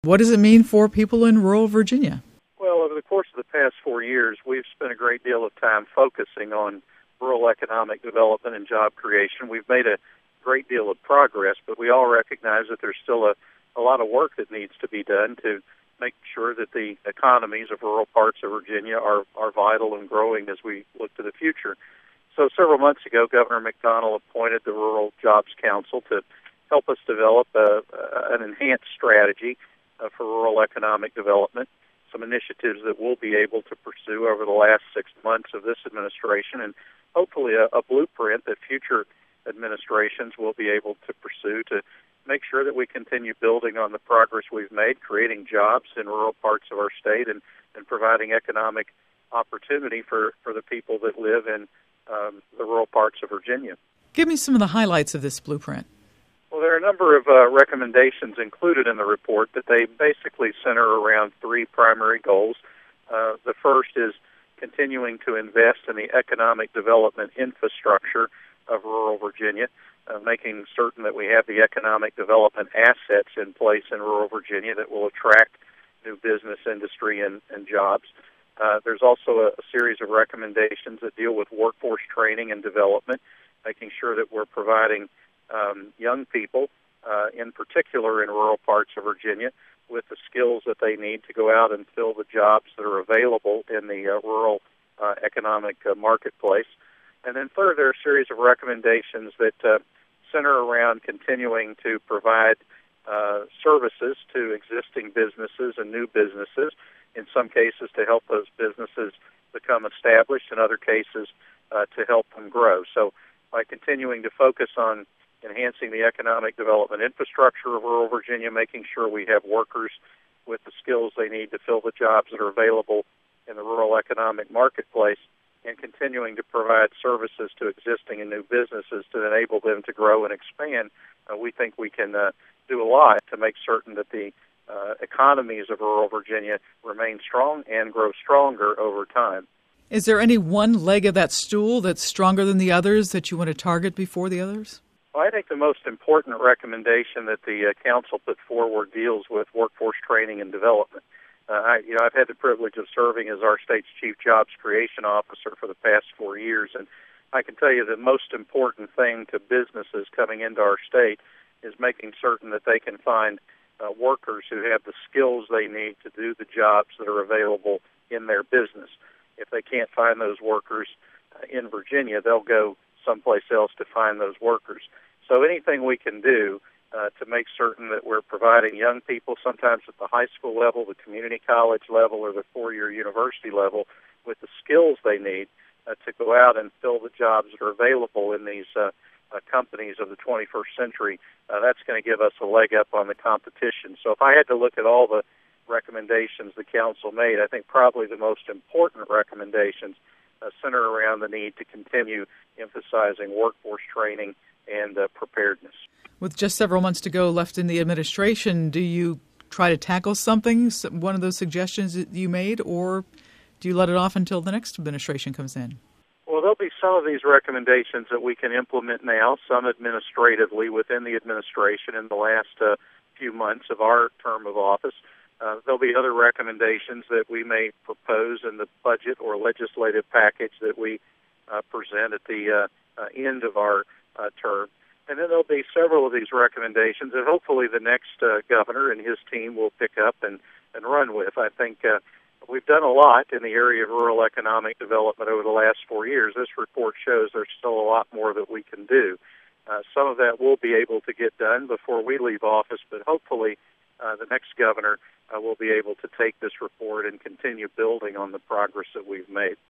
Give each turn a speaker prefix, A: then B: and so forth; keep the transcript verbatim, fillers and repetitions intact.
A: What does it mean for people in rural Virginia?
B: Well, over the course of the past four years, we've spent a great deal of time focusing on rural economic development and job creation. We've made a great deal of progress, but we all recognize that there's still a, a lot of work that needs to be done to make sure that the economies of rural parts of Virginia are, are vital and growing as we look to the future. So several months ago, Governor McDonnell appointed the Rural Jobs Council to help us develop a, an enhanced strategy uh, for rural economic development, some initiatives that we'll be able to pursue over the last six months of this administration, and hopefully a, a blueprint that future administrations will be able to pursue to make sure that we continue building on the progress we've made, creating jobs in rural parts of our state and, and providing economic opportunity for, for the people that live in um, the rural parts of Virginia.
A: Give me some of the highlights of this blueprint.
B: Well, there are a number of uh, recommendations included in the report that they basically center around three primary goals. Uh, the first is continuing to invest in the economic development infrastructure of rural Virginia, uh, making certain that we have the economic development assets in place in rural Virginia that will attract new business, industry, and, and jobs. Uh, there's also a, a series of recommendations that deal with workforce training and development, making sure that we're providing um, young people, uh, in particular in rural parts of Virginia, with the skills that they need to go out and fill the jobs that are available in the uh, rural uh, economic uh, marketplace. And then third, there are a series of recommendations that uh, center around continuing to provide uh, services to existing businesses and new businesses, in some cases to help those businesses become established, in other cases uh, to help them grow. So by continuing to focus on enhancing the economic development infrastructure of rural Virginia, making sure we have workers with the skills they need to fill the jobs that are available in the rural economic marketplace, and continuing to provide services to existing and new businesses to enable them to grow and expand, uh, we think we can uh, do a lot to make certain that the uh, economies of rural Virginia remain strong and grow stronger over time.
A: Is there any one leg of that stool that's stronger than the others that you want to target before the others?
B: Well, I think the most important recommendation that the uh, council put forward deals with workforce training and development. Uh, I, you know, I've had the privilege of serving as our state's chief jobs creation officer for the past four years, and I can tell you the most important thing to businesses coming into our state is making certain that they can find uh, workers who have the skills they need to do the jobs that are available in their business. If they can't find those workers uh, in Virginia, they'll go someplace else to find those workers. So anything we can do uh, to make certain that we're providing young people, sometimes at the high school level, the community college level, or the four-year university level, with the skills they need uh, to go out and fill the jobs that are available in these uh, uh, companies of the twenty-first century, uh, that's going to give us a leg up on the competition. So if I had to look at all the recommendations the council made, I think probably the most important recommendations uh, center around the need to continue emphasizing workforce training and uh, preparedness.
A: With just several months to go left in the administration, do you try to tackle something, one of those suggestions that you made, or do you let it off until the next administration comes in?
B: Well, there'll be some of these recommendations that we can implement now, some administratively within the administration in the last uh, few months of our term of office. Uh, there'll be other recommendations that we may propose in the budget or legislative package that we uh, present at the uh, uh, end of our uh, term. And then there'll be several of these recommendations that hopefully the next uh, governor and his team will pick up and, and run with. I think uh, we've done a lot in the area of rural economic development over the last four years. This report shows there's still a lot more that we can do. Uh, some of that will be able to get done before we leave office, but hopefully uh, the next governor uh, will be able to take this report and continue building on the progress that we've made.